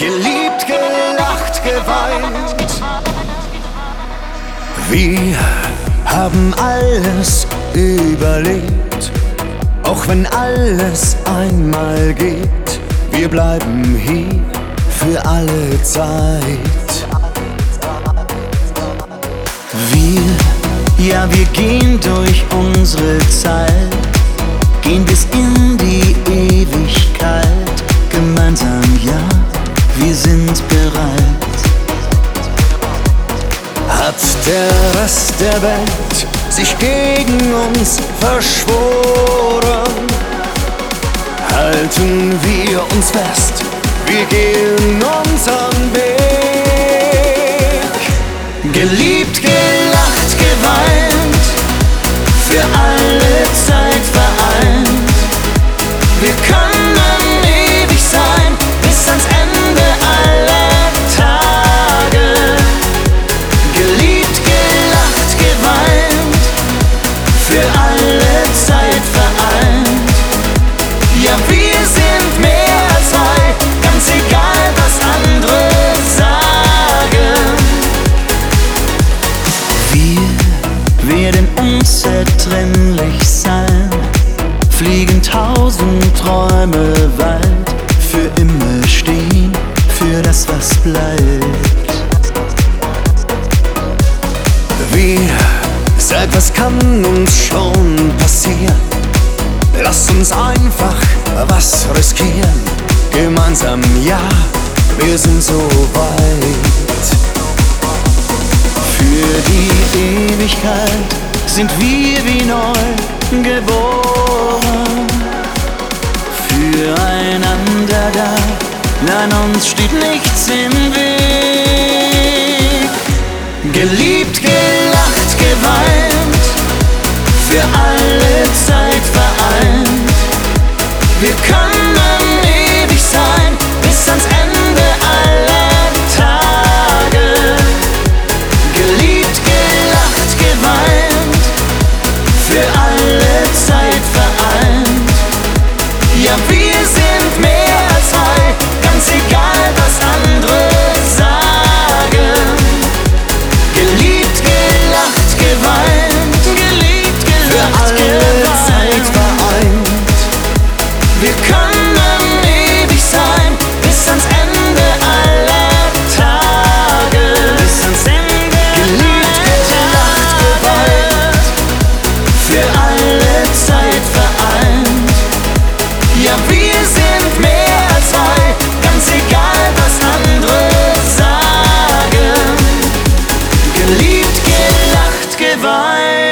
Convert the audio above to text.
geliebt, gelacht, geweint. Wir haben alles überlebt, auch wenn alles einmal geht. Wir bleiben hier für alle Zeit. Wir gehen durch unsere Zeit, gehen bis in die Ewigkeit. Gemeinsam, ja, wir sind bereit. Hat der Rest der Welt sich gegen uns verschworen, halten wir uns fest, wir gehen unseren Weg. Geliebt, gelacht, geweint, für alle Zeit vereint. Wir können ewig sein, bis ans Ende aller Tage. Geliebt, gelacht, geweint, für alle Zeit vereint. Ja, wir sind mehr als zwei, ganz egal, was andere sagen. Wir werden unzertrennlich sein, fliegen 1000 Träume weit, für immer stehen, für das, was bleibt. Seit was kann uns schon passieren? Lass uns einfach was riskieren. Gemeinsam, ja, wir sind so weit. Für die Ewigkeit sind wir wie neu geboren. Füreinander da, nein, uns steht nichts im Weg. Geliebt, gelacht, geweint, für alle Zeit vereint. Wir können ewig sein, bis ans Ende aller Tage. Geliebt, gelacht, geweint, für alle Zeit vereint. Ja, wir sind mehr als zwei, ganz egal, was andere sagen. Geliebt, gelacht, geweint, geliebt, gelacht, für alle Zeit vereint. Wir können ewig sein, bis ans Ende aller Tage. Bis ans Ende. Geliebt, gelacht, geweint, für alle Zeit vereint. Ja, wir sind mehr als zwei, ganz egal, was andere sagen. Geliebt, gelacht, geweint.